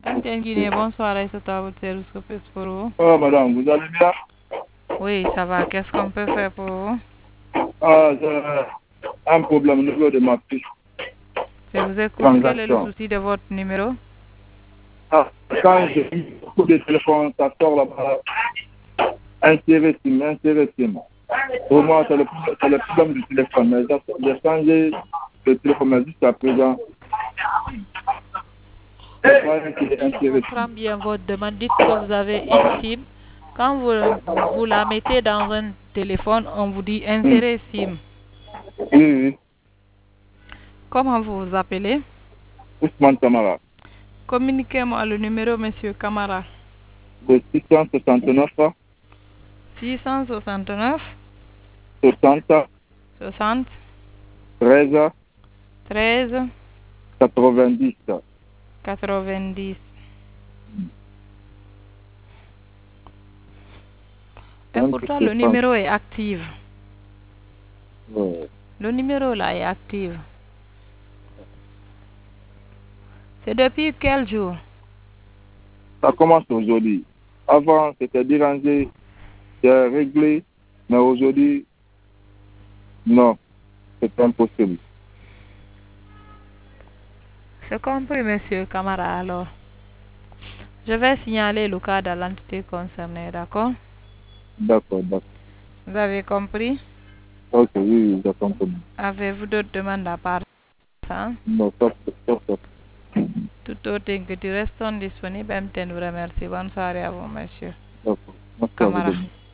MTN Guinée, bonsoir, Aïssata, à votre service, que peut pour vous? Oh, madame, vous allez bien? Oui, ça va. Qu'est-ce qu'on peut faire pour vous? Ah, j'ai un problème au niveau de ma petite Je vous écoute. Quel est le transaction. souci de votre numéro? Ah, quand j'ai mis beaucoup de téléphone, ça sort là-bas, inséré SIM. Pour moi, c'est le problème du téléphone. Mais j'ai changé le téléphone, mais jusqu'à présent, c'est pas un qui est Si je inséré comprends SIM. bien votre demande, dites que vous avez une SIM. Quand vous la mettez dans un téléphone, on vous dit Hmm. insérer SIM. Oui, oui, Comment vous vous appelez? Ousmane Kamara. Communiquez-moi le numéro, monsieur Camara. De 669 669 60 60 13 13 90. 90. Et Un petit pourtant, peu le France. numéro est actif. Ouais. Le numéro là est actif. C'est depuis quel jour? Ça commence aujourd'hui. Avant, c'était dérangé, c'est réglé, mais aujourd'hui, non, c'est impossible. C'est compris, monsieur Camara, alors. Je vais signaler le cas à l'entité concernée, d'accord? D'accord, d'accord. Vous avez compris? Ok, oui, oui, j'ai compris. Avez-vous d'autres demandes à part ça? Non, top. Tout autre que tu restes disponible, MTN vous remercie. Bonne soirée à vous, monsieur D'accord. Merci à vous Camara. demain.